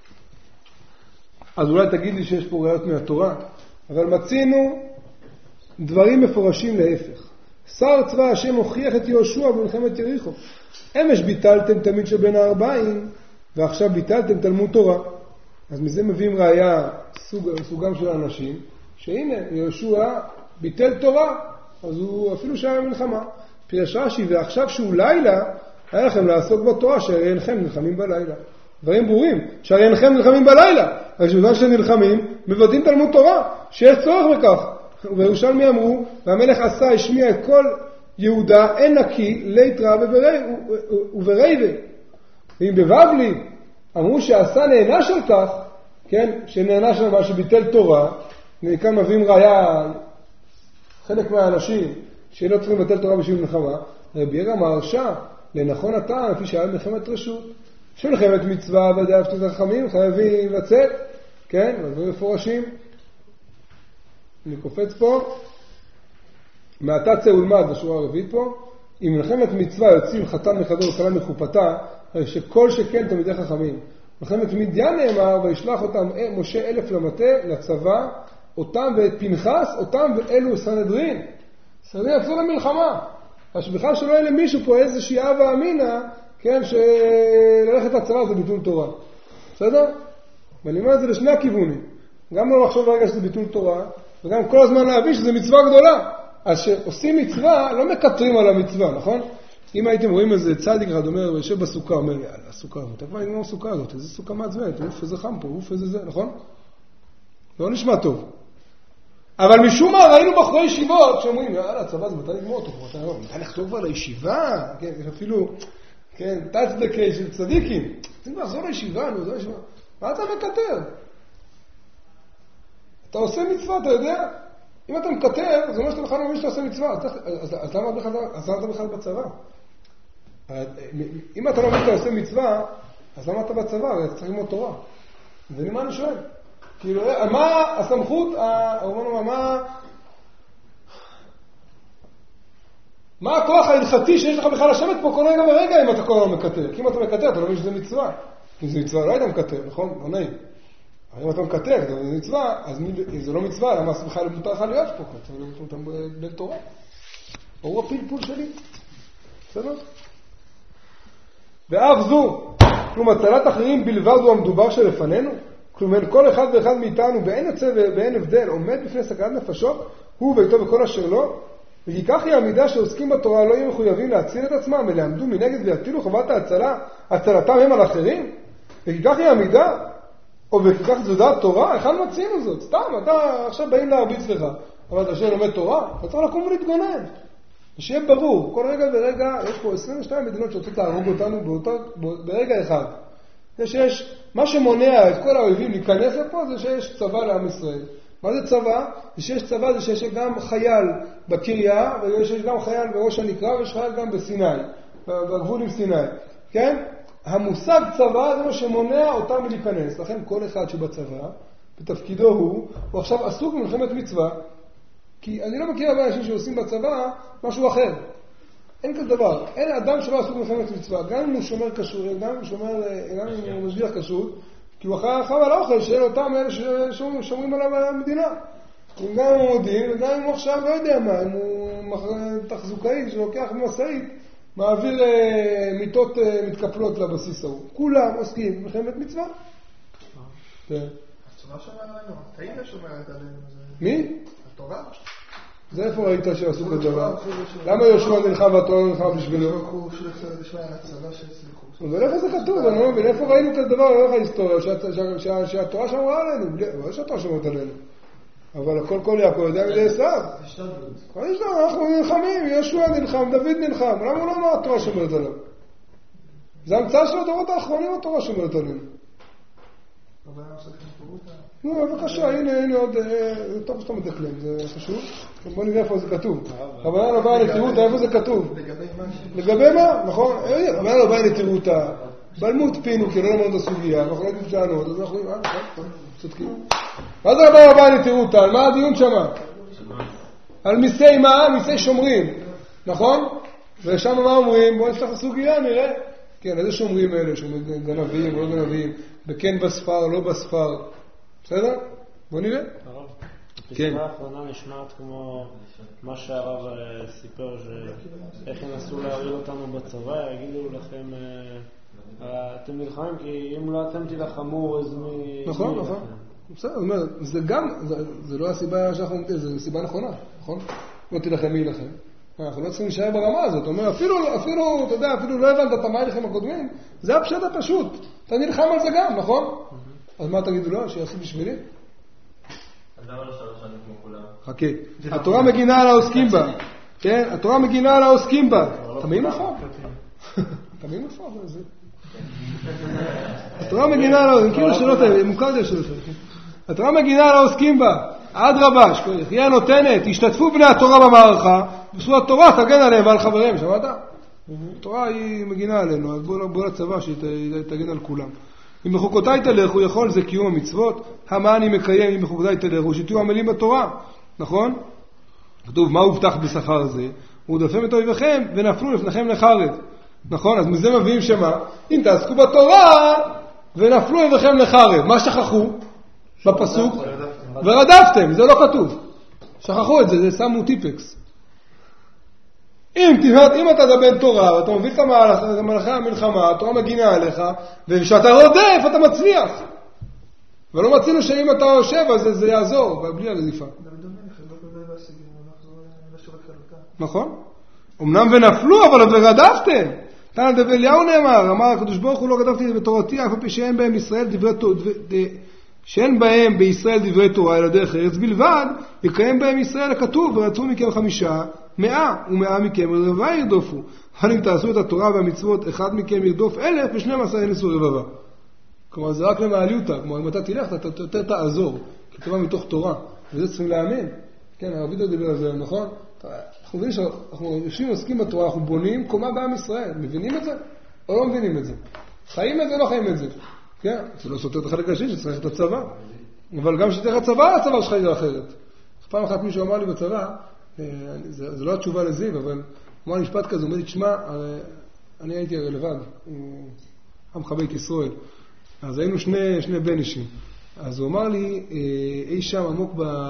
אז אולי תגיד לי שיש פה ראיות מהתורה, אבל מצינו דברים מפורשים להפך. שר צבא השם הוכיח את יהושע במלחמת יריחו. אמש ביטלתם תמיד שבין הארבעים, ועכשיו ביטלתם תלמוד תורה. אז מזה מביאים ראיה סוגם של האנשים, שהנה יהושע ביטל תורה, אז הוא אפילו שהיה במלחמה. פירש רש"י, ועכשיו שהוא לילה, היה לכם לעסוק בתורה, שהרי אינכם נלחמים בלילה. דברים ברורים, שהרי אינכם נלחמים בלילה. אבל שבזמן שנלחמים, מבטאים תלמוד תורה, שיש צורך בכך. ובירושלמי אמרו, והמלך עשה השמיע את כל יהודה, אין נקי, לית רע וברייבה. ואם בבבלי אמרו שעשה נענש על כך, כן, שנענש על מה שביטל תורה, ומכאן מביאים ראיה, חלק מהאנשים שלא צריכים לבטל תורה בשביל מלחמה, רבי ירא מהרשע, לנכון הטעם, לפי שהיה מלחמת רשות, שמלחמת מצווה ודאי פתות החכמים, חייבים לצאת, כן, דברים מפורשים. אני קופץ פה, מעתה צא ולמד בשורה הרביעית פה, אם מלחמת מצווה יוצאים חתן מחדו וכלה מחופתה, הרי שכל שכן תלמידי חכמים. מלחמת מדיין נאמר, וישלח אותם משה 1000 למטה, לצבא, אותם ואת פנחס, אותם ואלו סנהדרין. סנהדרין יצאו למלחמה. אז בכלל שלא יהיה למישהו פה איזושהי אבא אמינה, כן, שללכת לצבא זה ביטול תורה. בסדר? ואני אומר את זה לשני הכיוונים. גם לא לחשוב ברגע שזה ביטול תורה, וגם כל הזמן להבין שזה מצווה גדולה. אז שעושים מצווה, לא מקטרים על המצווה, נכון? אם הייתם רואים איזה צדיק אחד אומר, ויושב בסוכה, אומר, יאללה, הסוכה, אתה כבר נגמר הסוכה הזאת, איזה סוכה מעצבנת, אוף איזה חם פה, אוף איזה זה, נכון? לא נשמע טוב. אבל משום מה ראינו בחורי ישיבות שאומרים, יאללה, הצבא זה מתי נגמור אותו, מתי נחזור כבר לישיבה? כן, יש אפילו, כן, תצדקי של צדיקים. צריכים לחזור לישיבה, נו, זה ישיבה. מה אתה מקטר? אתה עושה מצווה, אתה יודע? אם אתה מקטר, זה אומר שאתה בכלל לא מבין שאתה עושה מצווה, אז למה אתה בכלל בצבא? אם אתה לא מבין שאתה עושה מצווה, אז למה אתה בצבא? הרי אתה צריך ללמוד תורה. זה מה אני שואל. כאילו, מה הסמכות, מה הכוח ההלכתי שיש לך בכלל לשבת פה כל רגע ורגע אם אתה כל הזמן מקטר? כי אם אתה מקטר, אתה לא מבין שזה מצווה. אם זה מצווה, לא היית מקטר, נכון? לא נעים. אם אתה מקטר, זה מצווה, אז אם זה לא מצווה, למה בכלל מותר לך להיות פה? אתה לא מבין אותם בין תורה. הוא הפלפול שלי. בסדר? ואף זו, כלום הצלת אחרים בלבד הוא המדובר שלפנינו? כלומר, כל אחד ואחד מאיתנו, באין יוצא ובאין הבדל, עומד בפני סכנת נפשות, הוא ואיתו וכל אשר לו, וכי כך היא העמידה שעוסקים בתורה לא יהיו מחויבים להציל את עצמם, ולעמדו מנגד ויטילו חובת הצלתם הם על אחרים? וכי כך היא העמידה, או וכי כך זו דעת תורה, אחד מצינו זאת, סתם, אתה עכשיו באים להרביץ לך, אבל אתה עכשיו לומד תורה, אתה צריך לקום ולהתגונן. ושיהיה ברור, כל רגע ורגע, יש פה 22 מדינות שרוצות להרוג אותנו ברגע אחד. שיש, מה שמונע את כל האויבים להיכנס לפה זה שיש צבא לעם ישראל. מה זה צבא? זה שיש צבא, זה שיש גם חייל בקריה, ויש גם חייל בראש הנקרה, ויש חייל גם בסיני, בגבול עם סיני. כן? המושג צבא זה מה שמונע אותם מלהיכנס. לכן כל אחד שבצבא, בתפקידו הוא עכשיו עסוק במלחמת מצווה, כי אני לא מכיר הרבה אנשים שעושים בצבא משהו אחר. אין כזה דבר. אין אדם שלא עסוק במלחמת מצווה. גם אם הוא שומר כשרות, גם אם הוא משגיח כשרות, כי הוא אחראי על האוכל של אותם אלה ששומרים עליו המדינה. גם אם הוא מודיעין, וגם אם הוא עכשיו לא יודע מה, אם הוא תחזוקאי שלוקח משאית, מעביר מיטות מתקפלות לבסיס ההוא. כולם עוסקים במלחמת מצווה. כן. התורה שומרת עלינו, התאינה שומרת עלינו. מי? התורה? זה איפה ראית שעשו כזה דבר? למה יהושע נלחם והתורה נלחם בשבילו? ולאיפה זה כתוב? אני לא מבין, איפה ראינו את הדבר, לא איך ההיסטוריה, שהתורה שמרה עלינו, לא שהתורה שמרת עלינו. אבל הכל כל יעקב יודע מדי עשיו. אנחנו נלחמים, יהושע נלחם, דוד נלחם, למה הוא לא אמר התורה שמרת עליו? זה המצאה של הדורות האחרונים התורה שמרת עלינו. נו, בבקשה, הנה עוד, זה טוב שאתה מדקלם, זה חשוב. בוא נראה איפה זה כתוב. רבנן לא באה נתירותה, איפה זה כתוב? לגבי מה? נכון? רבנן לא באה נתירותה. בלמות פינו, כי לא למוד הסוגיה, אנחנו לא יודעים שענות, אז אנחנו אומרים, צודקים. מה זה רבנן לא באה נתירותה? על מה הדיון שמה? על מיסי מה? מיסי שומרים, נכון? ושם מה אומרים? בואו נפתח הסוגיה, נראה. כן, איזה שומרים אלה? שומרים גנבים, לא גנבים, בכן בספר, לא בספר. בסדר? בוא נראה. הרב, הפסקה האחרונה נשמעת כמו מה שהרב סיפר, שאיך ינסו להעריל אותנו בצבא, יגידו לכם, אתם נלחמים, כי אם לא אתם תלחמו, אז מי... נכון, נכון. בסדר, זאת אומרת, זה גם, זה לא הסיבה שאנחנו עומדים, זה סיבה נכונה, נכון? לא תלחם מי ילחם. אנחנו לא צריכים להישאר ברמה הזאת. זאת אומרת, אפילו, אתה יודע, אפילו לא הבנת את המהלכים הקודמים, זה הפשט הפשוט. אתה נלחם על זה גם, נכון? אז מה תגידו לו? שיעשו בשבילי? אז למה לא 3 שנים כמו כולם? חכה. התורה מגינה על העוסקים בה. כן? התורה מגינה על העוסקים בה. תמיד נכון. תמיד נכון. התורה מגינה על העוסקים בה. כאילו שאלות האלה, מוכר לי השאלות האלה. התורה מגינה על העוסקים בה. עד רבה, היא הנותנת, השתתפו בני התורה במערכה, בזכות התורה תגן עליהם ועל חבריהם, שמעת? התורה היא מגינה עלינו, אז בוא לצבא שהיא תגן על כולם. אם בחוקותיי תלכו, יכול זה קיום המצוות, המה אני מקיים אם בחוקותיי תלכו, שתהיו עמלים בתורה, נכון? כתוב, מה הובטח בשכר זה? הוא דפם את אויביכם ונפלו לפניכם לחרב, נכון? אז מזה מביאים שמה? אם תעסקו בתורה ונפלו אויביכם לחרב, מה שכחו? בפסוק? ורדפתם, זה לא כתוב. שכחו את זה, זה שמו טיפקס. אם אתה בן תורה, ואתה מוביל את המלאכי המלחמה, התורה מגינה עליך, וכשאתה רודף, אתה מצליח. ולא מצינו שאם אתה יושב, אז זה יעזור, בלי הרדיפה. נכון? אמנם ונפלו, אבל ורדפתם. תנא דאליהו נאמר, אמר הקדוש ברוך הוא לא רדפתי בתורתי, אף על פי שאין בהם ישראל שאין בהם בישראל דברי תורה אלא דרך ארץ בלבד, יקיים בהם ישראל הכתוב, ורצו מכם 500, 100 ו100 מכם רבבה ירדופו. אבל אם תעשו את התורה והמצוות, אחד מכם ירדוף 1000 ו12 ינסו רבבה. כלומר זה רק למעליותה, כלומר אם אתה תלך אתה יותר תעזור, כי תורה מתוך תורה, וזה צריכים להאמין. כן, הרב וידר דיבר על זה, נכון? אנחנו מבינים שאנחנו יושבים ועוסקים בתורה, אנחנו בונים קומה בעם ישראל, מבינים את זה? או לא מבינים את זה? חיים את זה, לא חיים את זה. כן, זה לא סותר את החלק השני שצריך את הצבא. אבל גם שצריך הצבא, הצבא שלך יהיה אחרת. פעם אחת מישהו אמר לי בצבא, זה לא התשובה לזיו, אבל אמר לי משפט כזה, הוא אומר לי, תשמע, אני הייתי הרי לבד, עמך בית ישראל. אז היינו שני בן אישים. אז הוא אמר לי, אי שם עמוק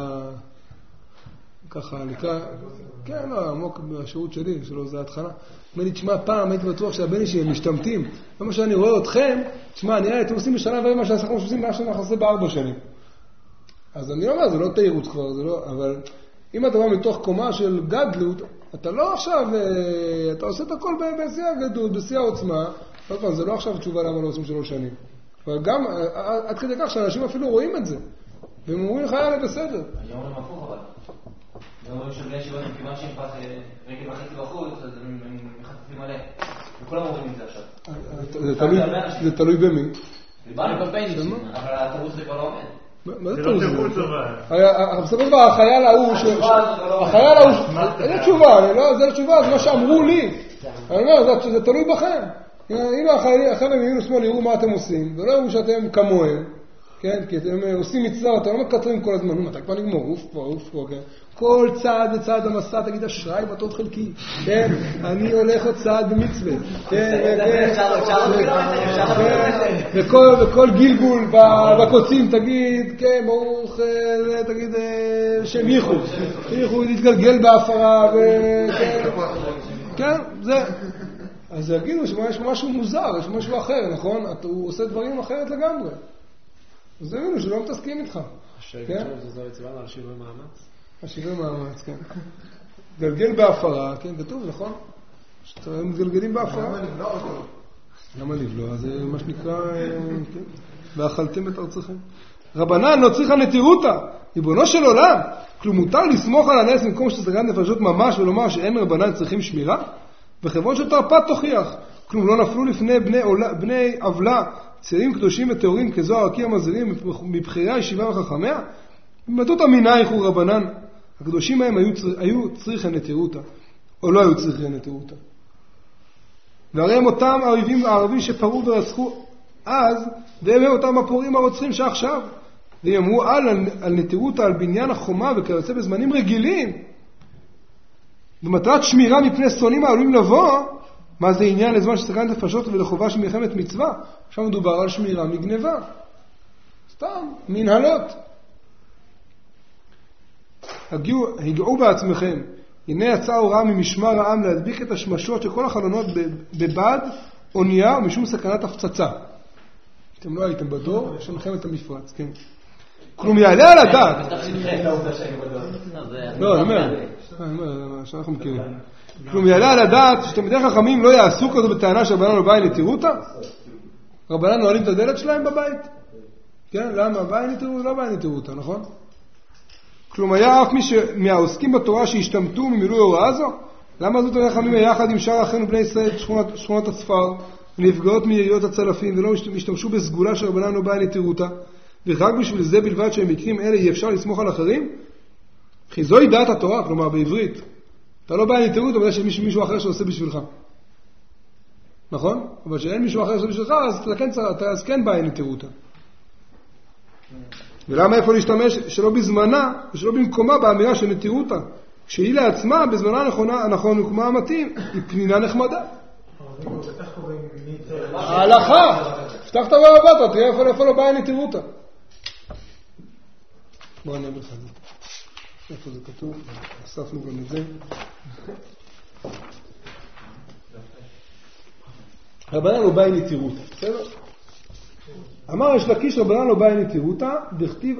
ככה, כן, לא, עמוק בשירות שלי, שלא זה ההתחלה. אומר לי, תשמע, פעם הייתי בטוח שהבן אישי הם משתמטים. למה שאני רואה אתכם, תשמע, נראה, אתם עושים בשנה ומה שאנחנו עושים, מה שאנחנו עושים ב4 שנים. אז אני אומר, זה לא תיירות כבר, זה לא, אבל אם אתה בא מתוך קומה של גדלות, אתה לא עכשיו, אתה עושה את הכל בשיא הגדלות, בשיא העוצמה, זה לא עכשיו תשובה למה לא עושים 3 שנים. אבל גם, עד כדי כך שאנשים אפילו רואים את זה, והם אומרים לך, יאללה, בסדר. היום הם הפוך אבל. היום שבני ישיבות הם כמעט שפח רגל וחצי בחוץ, אז הם מחטפים עליהם. וכולם אומרים את זה עכשיו. זה תלוי במי. דיברנו בקמפיינים, אבל התירוץ זה כבר לא עומד. מה זה תירוץ? בסופו דבר, החייל ההוא, אין תשובה, זה לא תשובה, זה מה שאמרו לי. אני אומר, זה תלוי בכם. אם החיילים מימין ושמאל יראו מה אתם עושים, ולא יראו שאתם כמוהם, כן? כי אתם עושים מצווה, אתם לא מקטרים כל הזמן, אתה כבר נגמור, עוף פה, כן? כל צעד וצעד המסע, תגיד אשראי בטוב חלקי, כן? אני הולך עוד צעד במצווה, כן? וכל גלגול בקוצים, תגיד, כן, ברוך, תגיד, שם ייחוד, יתגלגל בהפרה, כן, זה. אז יגידו שיש משהו מוזר, יש משהו אחר, נכון? הוא עושה דברים אחרת לגמרי. אז יגידו שלא מתעסקים איתך. השאלה זה הצבענו על שינוי מאמץ? השינוי מאמץ, כן. גלגל בהפרה, כן, כתוב, נכון? שאתם מתגלגלים בהפרה. למה לבלוע אותו? למה לבלוע? זה מה שנקרא, כן. ואכלתם את ארצכם. רבנן לא צריכה נטירותה, ריבונו של עולם. כלום מותר לסמוך על הנס במקום שסגרת נפשות ממש ולומר שאין רבנן צריכים שמירה? וחברות של תרפ"ט תוכיח. כלום לא נפלו לפני בני עוולה, צעירים קדושים וטהורים כזוהר הקיא המזהירים מבחירי הישיבה וחכמיה? במתות המינאיך הוא רבנן. הקדושים מהם היו צריכי נטירותה, או לא היו צריכי נטירותה. והרי הם אותם האויבים הערבים שפרו ורצחו אז, והם אותם הפורעים הרוצחים שעכשיו. והם אמרו על נטירותה, על בניין החומה וכיוצא בזמנים רגילים, במטרת שמירה מפני שונאים העלולים לבוא. מה זה עניין לזמן שסכנת נפשות ולחובה של מלחמת מצווה? עכשיו מדובר על שמירה מגניבה, סתם מנהלות. הגעו בעצמכם, הנה יצאה הוראה ממשמר העם להדביק את השמשות של כל החלונות בבד אונייה ומשום סכנת הפצצה. אתם לא הייתם בדור, יש מלחמת המפרץ, כן. כלום יעלה על הדעת. לא, אני אומר, שאנחנו מכירים. כלום יעלה על הדעת שתלמידי חכמים לא יעשו כזו בטענה שרבנן לא בא נטירותה? רבנן נועלים את הדלת שלהם בבית? כן, למה? לא בא נטירותה, נכון? כלום היה אף מהעוסקים בתורה שהשתמטו ממילוי הוראה זו? למה זאת תלמידי חכמים יחד עם שאר אחינו בני ישראל שכונות הצפר ונפגעות מיריות הצלפים ולא השתמשו בסגולה שרבנן לא בא נטירותה? ורק בשביל זה בלבד שבמקרים אלה אי אפשר לסמוך על אחרים? כי זוהי דעת התורה, כלומר בעברית. אתה לא בא נטירות, אבל יש מישהו אחר שעושה בשבילך. נכון? אבל שאין מישהו אחר שעושה בשבילך, אז כן בא נטירותה. ולמה איפה להשתמש שלא בזמנה ושלא במקומה באמירה של נטירותה? כשהיא לעצמה, בזמנה הנכון ומקומה המתאים, היא פנינה נחמדה. ההלכה! פתח את הבא, תראה איפה לא בא נטירותה. בוא נראה לך זה. איפה זה כתוב? אספנו גם את זה. רבנן לא בא נטירותה, בסדר? אמר יש לקיש רבנן לא בא נטירותה, דכתיב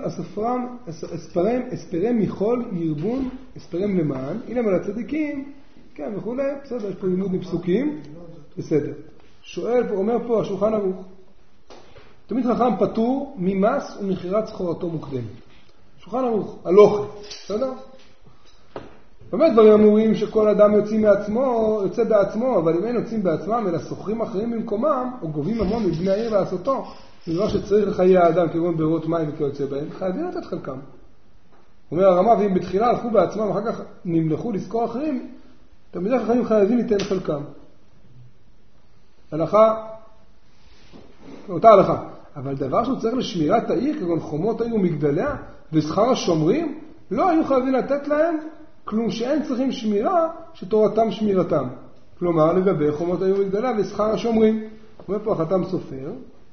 אספרם מחול ירבון, אספרם למען, הנה על הצדיקים, כן וכו', בסדר, יש פה לימוד מפסוקים, בסדר. שואל, אומר פה השולחן ערוך, תמיד חכם פטור ממס ומחירת סחורתו מוקדמת. שולחן ערוך, הלוכה, בסדר? באמת דברים אמורים שכל אדם יוצא בעצמו, אבל אם אין יוצאים בעצמם, אלא סוחרים אחרים במקומם, או גובים המון מבני העיר לעשותו, דבר שצריך לחיי האדם, כגון בארות מים וכיוצא בהם, חייבים לתת חלקם. אומר הרמה, ואם בתחילה הלכו בעצמם, אחר כך נמלכו לזכור אחרים, תלמידי חכמים חייבים ליתן חלקם. הלכה, אותה הלכה. אבל דבר שהוא צריך לשמירת העיר, כגון חומות העיר ומגדליה, ושכר השומרים, לא היו חייבים לתת להם, כלום שאין צריכים שמירה, שתורתם שמירתם. כלומר, לגבי חומות העיר ומגדליה ושכר השומרים. אומר פה החתם סופר.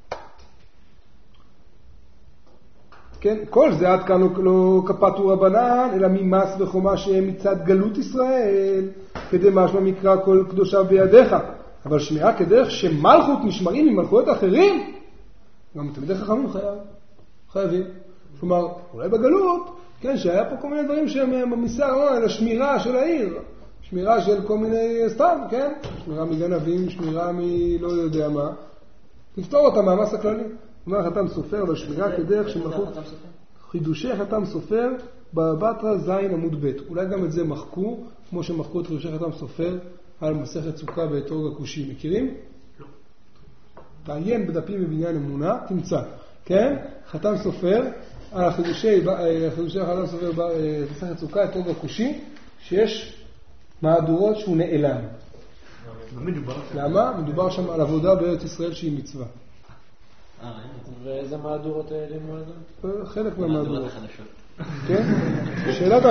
כן, כל זה עד כאן לא כפתו רבנן, אלא ממס וחומה שהם מצד גלות ישראל, כדי משמע מקרא כל קדושה בידיך. אבל שמירה כדרך שמלכות נשמרים ממלכויות אחרים, גם תלמידי חכמים חייבים. כלומר, אולי בגלות, כן, שהיה פה כל מיני דברים שהם במיסי ארנונה, אלא שמירה של העיר. שמירה של כל מיני סתם, כן? שמירה מגנבים, שמירה מלא יודע מה. תפתור אותה מהמס הכללי. אומר חתם סופר, אבל שמירה כדרך שמלכות... חידושי חתם סופר, בבטרה זין עמוד ב'. אולי גם את זה מחקו, כמו שמחקו את חידושי חתם סופר, על מסכת סוכה באתרוג הכושי. מכירים? לא. תעיין בדפים בבניין אמונה, תמצא. כן? חתם סופר, על חידושי חתם סופר במסכת סוכה, אתרוג הכושי, שיש מהדורות שהוא נעלם. למה? מדובר שם על עבודה בארץ ישראל שהיא מצווה. ואיזה מהדורות העלימו על זה? חלק מהמהדורות. החדשות. כן? שאלת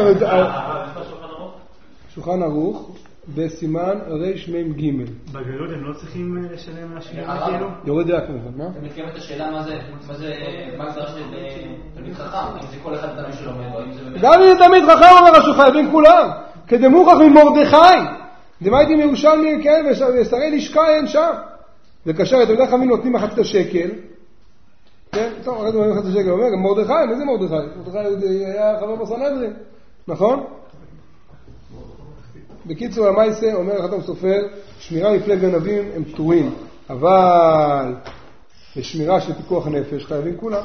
שולחן ערוך בסימן רמ"ג. בגלות הם לא צריכים לשלם לשמירה כאילו? יורד דעה כמובן, מה? אתה מתכוון את השאלה מה הגדרה של תלמיד חכם, אם זה כל אחד תלמיד שלומד, או אם זה באמת... גם אם זה תלמיד חכם אומר השולחן, חייבים כולם. כדמוכח ממרדכי. דמייתי מירושלמי, כן, ושרי לשכה אין שם. וכאשר תלמידי חכמים נותנים מחצית השקל, כן, טוב, אחרי זה מחצית השקל, אומר, מרדכי, מה זה מרדכי? מרדכי היה חבר בסנהדרין, נכון? בקיצור, המייסה אומר החתם סופר, שמירה מפני גנבים הם פטורים, אבל לשמירה של פיקוח נפש חייבים כולם.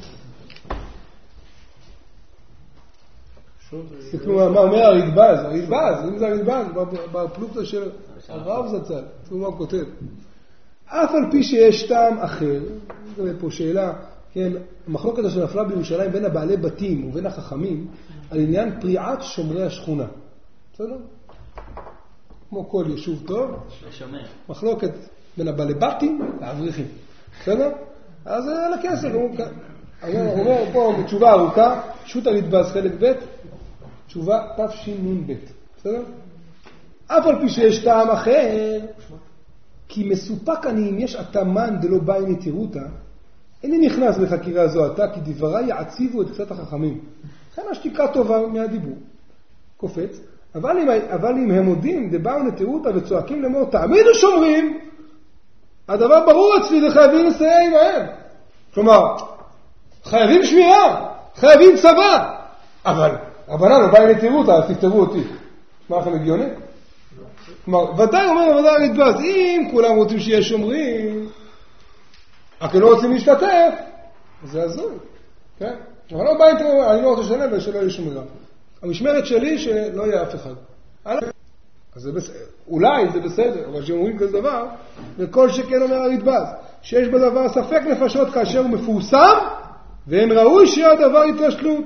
תסתכלו מה אומר הרדב"ז, אם זה הרדב"ז, בפלוגתא של הרב זצ"ל, תראו מה הוא כותב. אף על פי שיש טעם אחר, זה פה שאלה, כן, המחלוקת אשר נפלה בירושלים בין הבעלי בתים ובין החכמים, על עניין פריעת שומרי השכונה. בסדר? כמו כל יישוב טוב, מחלוקת בין הבעלי בתים לאברכים. בסדר? אז על הכסף, הוא אומר פה תשובה ארוכה, שו"ת הרדב"ז חלק ב', תשובה תשנ"ב. בסדר? אף על פי שיש טעם אחר, כי מסופק אני אם יש התאמן דלא באי נתירותה, איני נכנס בחקירה זו עתה, כי דבריי יעציבו את קצת החכמים. לכן השתיקה טובה מהדיבור. קופץ. אבל אם הם מודים דבאו נתירותה וצועקים לאמור, תעמידו שומרים, הדבר ברור אצלי וחייבים לסייע עמהם. כלומר, חייבים שמירה, חייבים צבא, אבל רבנן לא באי נתירותה, אז תפתרו אותי. מה לכם הגיוני? כלומר, ודאי אומר ודאי הרדב"ז, אם כולם רוצים שיהיה שומרים, רק הם לא רוצים להשתתף, זה הזוי, כן? אבל לא בא אינטרנט, אני לא רוצה לשלם ושלא יהיה שומרה. המשמרת שלי שלא יהיה אף אחד. אז זה בסדר, אולי זה בסדר, אבל שאומרים כזה דבר, וכל שכן אומר הרדב"ז, שיש בדבר ספק נפשות כאשר הוא מפורסם, ואין ראוי שיהיה הדבר התרשלות.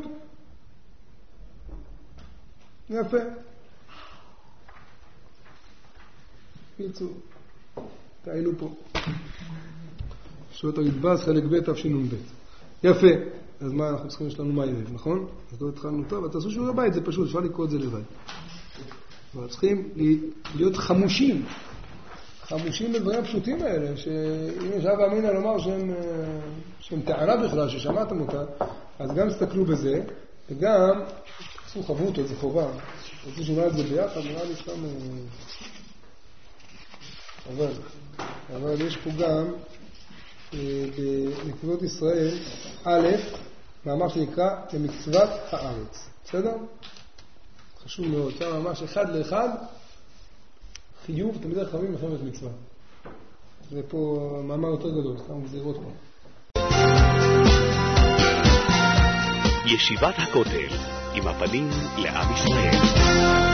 יפה. קיצור, תעיינו פה. שו"ת הרדב"ז חלק ב' תשנ"ב. יפה. אז מה אנחנו צריכים, יש לנו מה ילד, נכון? אז לא התחלנו טוב, אז תעשו שיעורי בית, זה פשוט, אפשר לקרוא את זה לבד. אבל צריכים להיות חמושים בדברים הפשוטים האלה, שאם יש אבא אמינא לומר שהם טענה בכלל, ששמעתם אותה, אז גם תסתכלו בזה, וגם תעשו חבות על זה חובה. רוצים שנראה את זה ביחד, נראה לי סתם... אבל יש פה גם בנקודות ישראל, א', מאמר שנקרא למצוות הארץ. בסדר? חשוב מאוד. זה ממש אחד לאחד, חיוב, תמיד חכמים מלחמת מצווה. זה פה מאמר יותר גדול, כמה גזירות פה. ישיבת הכותל, עם הפנים לעם ישראל.